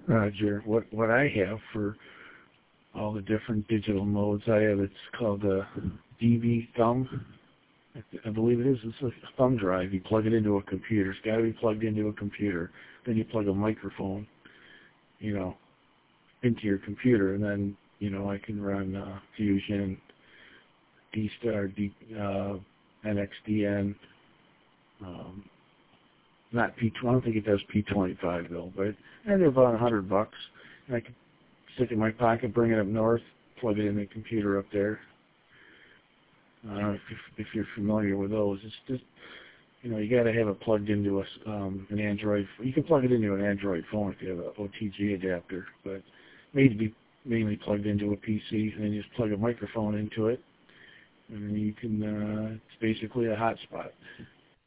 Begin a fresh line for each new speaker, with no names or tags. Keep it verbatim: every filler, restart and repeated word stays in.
Roger, what what I have for all the different digital modes I have, it's called a D V thumb. I believe it is. It's a thumb drive. You plug it into a computer. It's got to be plugged into a computer. Then you plug a microphone, you know, into your computer, and then, you know, I can run uh, Fusion, D-Star, D, uh, N X D N, um, not P twenty. I don't think it does P twenty-five though, but they're about a hundred bucks. And I can stick it in my pocket, bring it up north, plug it in the computer up there. I don't know if you're, if you're familiar with those. It's just, you know, you got to have it plugged into a, um, an Android. You can plug it into an Android phone if you have an O T G adapter, but it may be mainly plugged into a P C, and then you just plug a microphone into it, and then you can, uh, it's basically a hotspot.